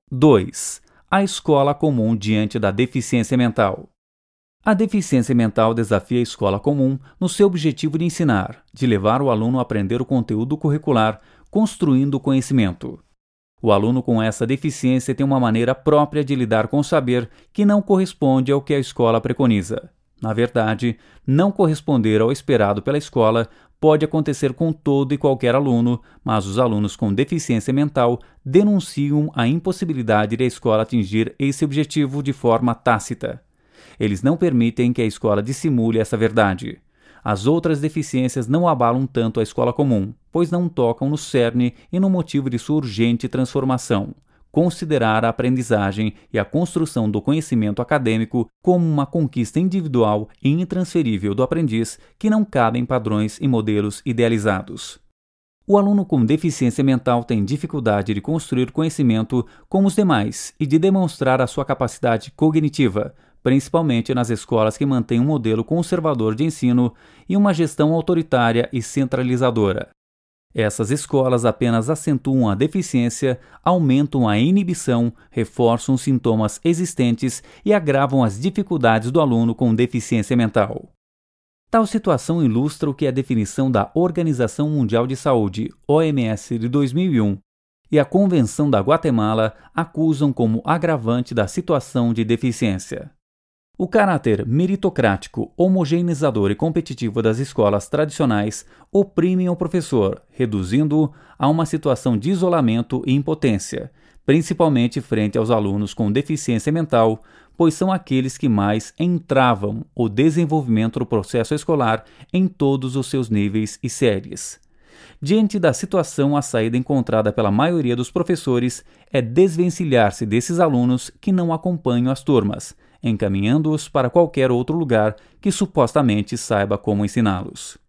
2. A escola comum diante da deficiência mental. A deficiência mental desafia a escola comum no seu objetivo de ensinar, de levar o aluno a aprender o conteúdo curricular, construindo o conhecimento. O aluno com essa deficiência tem uma maneira própria de lidar com o saber que não corresponde ao que a escola preconiza. Na verdade, não corresponder ao esperado pela escola pode acontecer com todo e qualquer aluno, mas os alunos com deficiência mental denunciam a impossibilidade da escola atingir esse objetivo de forma tácita. Eles não permitem que a escola dissimule essa verdade. As outras deficiências não abalam tanto a escola comum, pois não tocam no cerne e no motivo de sua urgente transformação: considerar a aprendizagem e a construção do conhecimento acadêmico como uma conquista individual e intransferível do aprendiz que não cabe em padrões e modelos idealizados. O aluno com deficiência mental tem dificuldade de construir conhecimento como os demais e de demonstrar a sua capacidade cognitiva, principalmente nas escolas que mantêm um modelo conservador de ensino e uma gestão autoritária e centralizadora. Essas escolas apenas acentuam a deficiência, aumentam a inibição, reforçam os sintomas existentes e agravam as dificuldades do aluno com deficiência mental. Tal situação ilustra o que a definição da Organização Mundial de Saúde, OMS, de 2001, e a Convenção da Guatemala acusam como agravante da situação de deficiência. O caráter meritocrático, homogeneizador e competitivo das escolas tradicionais oprimem o professor, reduzindo-o a uma situação de isolamento e impotência, principalmente frente aos alunos com deficiência mental, pois são aqueles que mais entravam o desenvolvimento do processo escolar em todos os seus níveis e séries. Diante da situação, a saída encontrada pela maioria dos professores é desvencilhar-se desses alunos que não acompanham as turmas, encaminhando-os para qualquer outro lugar que supostamente saiba como ensiná-los.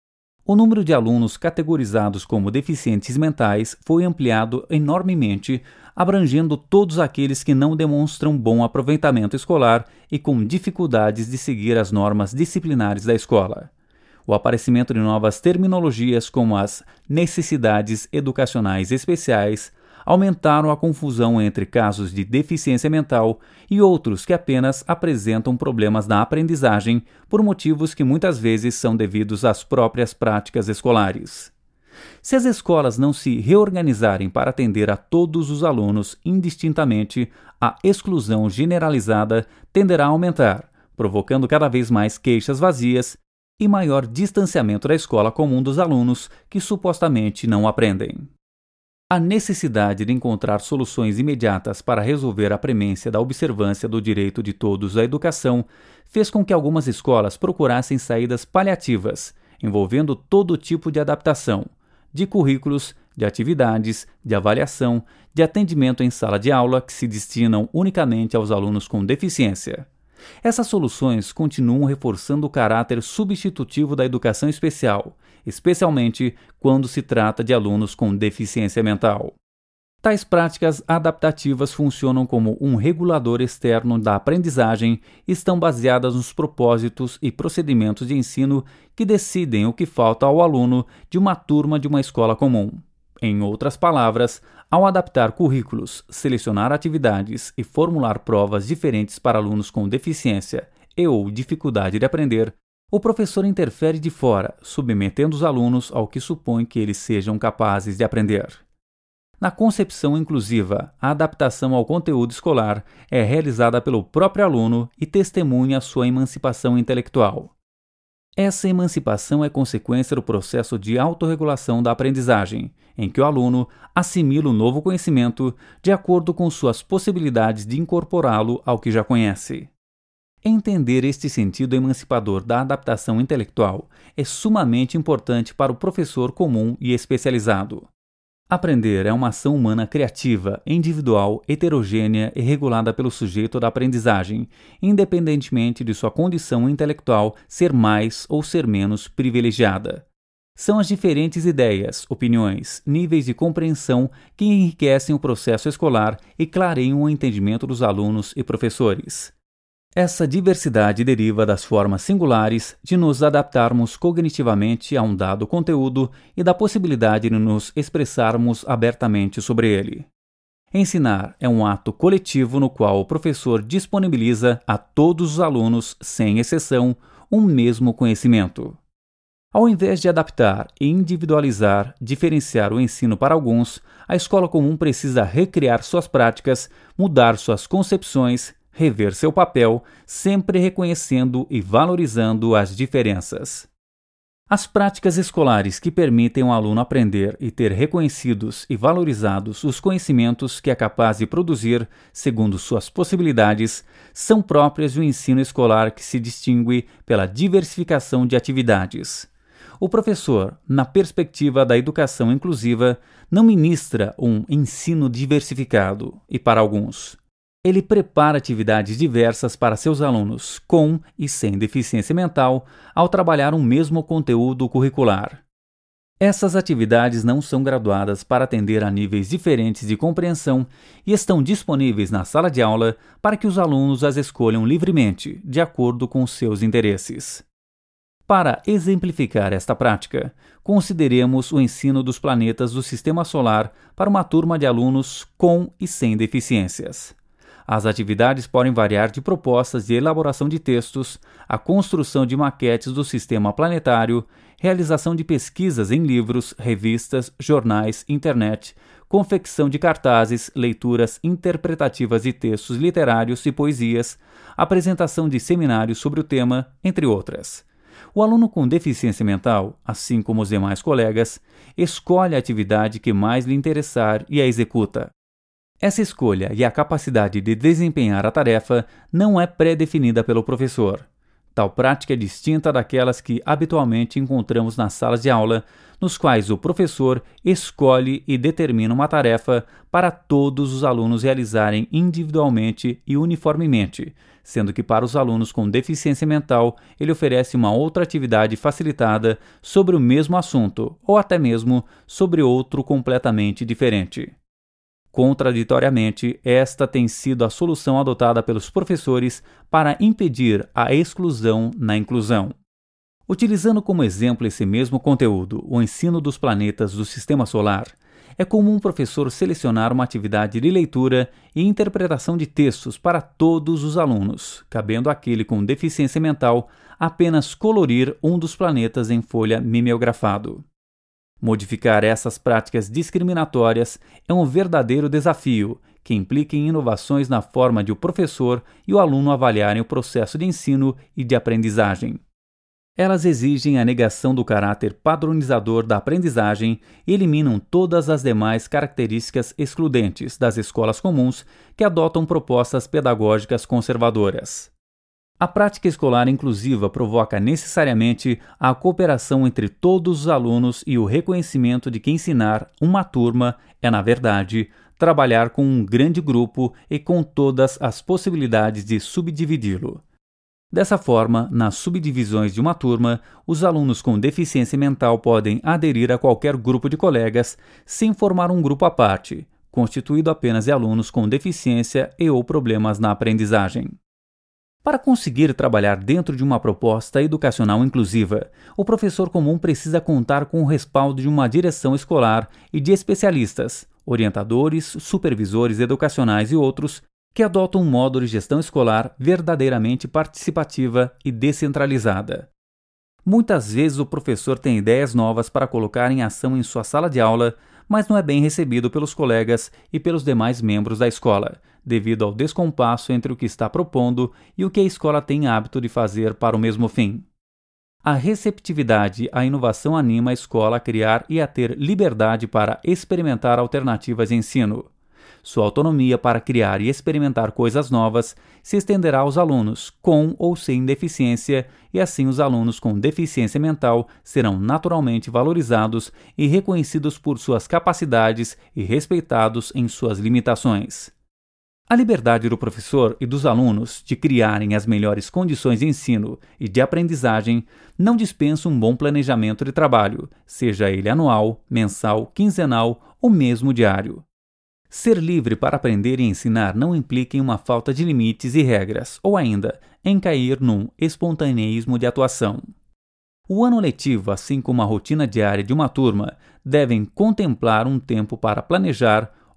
O número de alunos categorizados como deficientes mentais foi ampliado enormemente, abrangendo todos aqueles que não demonstram bom aproveitamento escolar e com dificuldades de seguir as normas disciplinares da escola. O aparecimento de novas terminologias como as necessidades educacionais especiais aumentaram a confusão entre casos de deficiência mental e outros que apenas apresentam problemas na aprendizagem por motivos que muitas vezes são devidos às próprias práticas escolares. Se as escolas não se reorganizarem para atender a todos os alunos indistintamente, a exclusão generalizada tenderá a aumentar, provocando cada vez mais queixas vazias e maior distanciamento da escola comum dos alunos que supostamente não aprendem. A necessidade de encontrar soluções imediatas para resolver a premência da observância do direito de todos à educação fez com que algumas escolas procurassem saídas paliativas, envolvendo todo tipo de adaptação, de currículos, de atividades, de avaliação, de atendimento em sala de aula que se destinam unicamente aos alunos com deficiência. Essas soluções continuam reforçando o caráter substitutivo da educação especial, especialmente quando se trata de alunos com deficiência mental. Tais práticas adaptativas funcionam como um regulador externo da aprendizagem e estão baseadas nos propósitos e procedimentos de ensino que decidem o que falta ao aluno de uma turma de uma escola comum. Em outras palavras, ao adaptar currículos, selecionar atividades e formular provas diferentes para alunos com deficiência ou dificuldade de aprender, o professor interfere de fora, submetendo os alunos ao que supõe que eles sejam capazes de aprender. Na concepção inclusiva, a adaptação ao conteúdo escolar é realizada pelo próprio aluno e testemunha sua emancipação intelectual. Essa emancipação é consequência do processo de autorregulação da aprendizagem, em que o aluno assimila o novo conhecimento de acordo com suas possibilidades de incorporá-lo ao que já conhece. Entender este sentido emancipador da adaptação intelectual é sumamente importante para o professor comum e especializado. Aprender é uma ação humana criativa, individual, heterogênea e regulada pelo sujeito da aprendizagem, independentemente de sua condição intelectual ser mais ou ser menos privilegiada. São as diferentes ideias, opiniões, níveis de compreensão que enriquecem o processo escolar e clareiam o entendimento dos alunos e professores. Essa diversidade deriva das formas singulares de nos adaptarmos cognitivamente a um dado conteúdo e da possibilidade de nos expressarmos abertamente sobre ele. Ensinar é um ato coletivo no qual o professor disponibiliza a todos os alunos, sem exceção, um mesmo conhecimento. Ao invés de adaptar e individualizar, diferenciar o ensino para alguns, a escola comum precisa recriar suas práticas, mudar suas concepções, rever seu papel, sempre reconhecendo e valorizando as diferenças. As práticas escolares que permitem ao aluno aprender e ter reconhecidos e valorizados os conhecimentos que é capaz de produzir, segundo suas possibilidades, são próprias do ensino escolar que se distingue pela diversificação de atividades. O professor, na perspectiva da educação inclusiva, não ministra um ensino diversificado e para alguns. Ele prepara atividades diversas para seus alunos, com e sem deficiência mental, ao trabalhar um mesmo conteúdo curricular. Essas atividades não são graduadas para atender a níveis diferentes de compreensão e estão disponíveis na sala de aula para que os alunos as escolham livremente, de acordo com seus interesses. Para exemplificar esta prática, consideremos o ensino dos planetas do Sistema Solar para uma turma de alunos com e sem deficiências. As atividades podem variar de propostas de elaboração de textos, a construção de maquetes do sistema planetário, realização de pesquisas em livros, revistas, jornais, internet, confecção de cartazes, leituras interpretativas de textos literários e poesias, apresentação de seminários sobre o tema, entre outras. O aluno com deficiência mental, assim como os demais colegas, escolhe a atividade que mais lhe interessar e a executa. Essa escolha e a capacidade de desempenhar a tarefa não é pré-definida pelo professor. Tal prática é distinta daquelas que habitualmente encontramos nas salas de aula, nos quais o professor escolhe e determina uma tarefa para todos os alunos realizarem individualmente e uniformemente, sendo que para os alunos com deficiência mental ele oferece uma outra atividade facilitada sobre o mesmo assunto, ou até mesmo sobre outro completamente diferente. Contraditoriamente, esta tem sido a solução adotada pelos professores para impedir a exclusão na inclusão. Utilizando como exemplo esse mesmo conteúdo, o ensino dos planetas do Sistema Solar, é comum o professor selecionar uma atividade de leitura e interpretação de textos para todos os alunos, cabendo àquele com deficiência mental apenas colorir um dos planetas em folha mimeografado. Modificar essas práticas discriminatórias é um verdadeiro desafio, que implica em inovações na forma de o professor e o aluno avaliarem o processo de ensino e de aprendizagem. Elas exigem a negação do caráter padronizador da aprendizagem e eliminam todas as demais características excludentes das escolas comuns que adotam propostas pedagógicas conservadoras. A prática escolar inclusiva provoca necessariamente a cooperação entre todos os alunos e o reconhecimento de que ensinar uma turma é, na verdade, trabalhar com um grande grupo e com todas as possibilidades de subdividi-lo. Dessa forma, nas subdivisões de uma turma, os alunos com deficiência mental podem aderir a qualquer grupo de colegas sem formar um grupo à parte, constituído apenas de alunos com deficiência e ou problemas na aprendizagem. Para conseguir trabalhar dentro de uma proposta educacional inclusiva, o professor comum precisa contar com o respaldo de uma direção escolar e de especialistas, orientadores, supervisores educacionais e outros, que adotam um modo de gestão escolar verdadeiramente participativa e descentralizada. Muitas vezes o professor tem ideias novas para colocar em ação em sua sala de aula, mas não é bem recebido pelos colegas e pelos demais membros da escola, devido ao descompasso entre o que está propondo e o que a escola tem hábito de fazer para o mesmo fim. A receptividade à inovação anima a escola a criar e a ter liberdade para experimentar alternativas de ensino. Sua autonomia para criar e experimentar coisas novas se estenderá aos alunos com ou sem deficiência, e assim os alunos com deficiência mental serão naturalmente valorizados e reconhecidos por suas capacidades e respeitados em suas limitações. A liberdade do professor e dos alunos de criarem as melhores condições de ensino e de aprendizagem não dispensa um bom planejamento de trabalho, seja ele anual, mensal, quinzenal ou mesmo diário. Ser livre para aprender e ensinar não implica em uma falta de limites e regras, ou ainda, em cair num espontaneísmo de atuação. O ano letivo, assim como a rotina diária de uma turma, devem contemplar um tempo para planejar,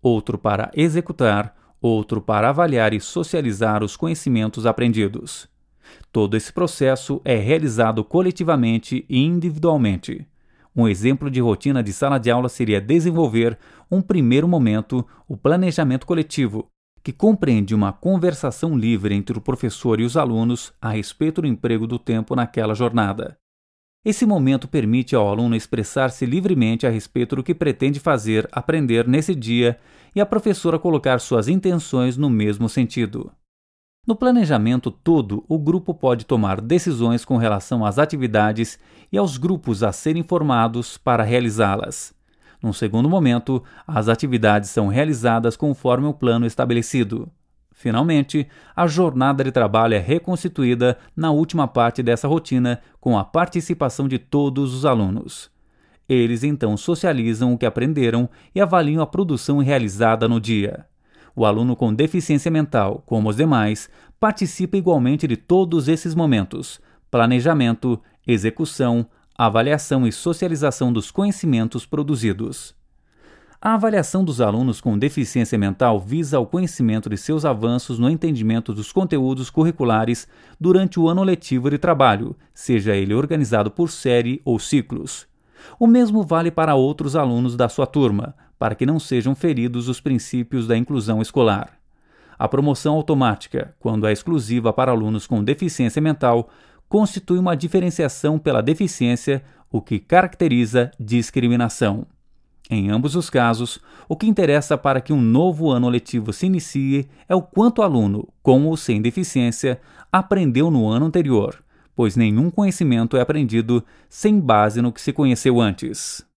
outro para executar, outro para avaliar e socializar os conhecimentos aprendidos. Todo esse processo é realizado coletivamente e individualmente. Um exemplo de rotina de sala de aula seria desenvolver um primeiro momento, o planejamento coletivo, que compreende uma conversação livre entre o professor e os alunos a respeito do emprego do tempo naquela jornada. Esse momento permite ao aluno expressar-se livremente a respeito do que pretende fazer, aprender nesse dia e a professora colocar suas intenções no mesmo sentido. No planejamento todo, o grupo pode tomar decisões com relação às atividades e aos grupos a serem formados para realizá-las. Num segundo momento, as atividades são realizadas conforme o plano estabelecido. Finalmente, a jornada de trabalho é reconstituída na última parte dessa rotina com a participação de todos os alunos. Eles então socializam o que aprenderam e avaliam a produção realizada no dia. O aluno com deficiência mental, como os demais, participa igualmente de todos esses momentos: planejamento, execução, avaliação e socialização dos conhecimentos produzidos. A avaliação dos alunos com deficiência mental visa o conhecimento de seus avanços no entendimento dos conteúdos curriculares durante o ano letivo de trabalho, seja ele organizado por série ou ciclos. O mesmo vale para outros alunos da sua turma, para que não sejam feridos os princípios da inclusão escolar. A promoção automática, quando é exclusiva para alunos com deficiência mental, constitui uma diferenciação pela deficiência, o que caracteriza discriminação. Em ambos os casos, o que interessa para que um novo ano letivo se inicie é o quanto o aluno, com ou sem deficiência, aprendeu no ano anterior, pois nenhum conhecimento é aprendido sem base no que se conheceu antes.